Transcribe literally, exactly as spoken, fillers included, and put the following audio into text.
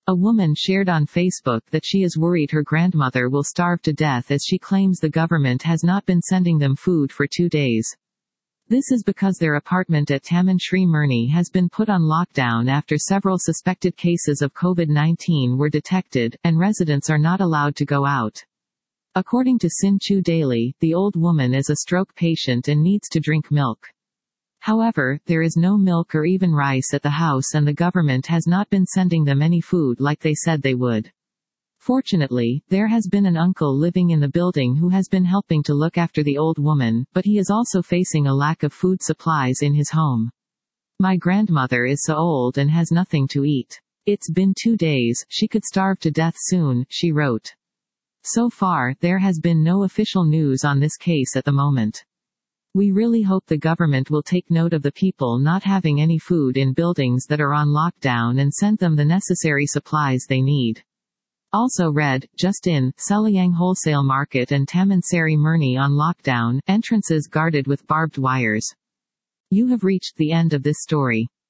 A woman shared on Facebook that she is worried her grandmother will starve to death as she claims the government has not been sending them food for two days. This is because their apartment at Taman Sri Murni has been put on lockdown after several suspected cases of COVID nineteen were detected, and residents are not allowed to go out. According to Sinchu Daily, the old woman is a stroke patient and needs to drink milk. However, there is no milk or even rice at the house and the government has not been sending them any food like they said they would. Fortunately, there has been an uncle living in the building who has been helping to look after the old woman, but he is also facing a lack of food supplies in his home. My grandmother is so old and has nothing to eat. It's been two days, she could starve to death soon, she wrote. So far, there has been no official news on this case at the moment. We really hope the government will take note of the people not having any food in buildings that are on lockdown and send them the necessary supplies they need. Also read, just in, Seliang Wholesale Market and Taman Sari Murni on lockdown, entrances guarded with barbed wires. You have reached the end of this story.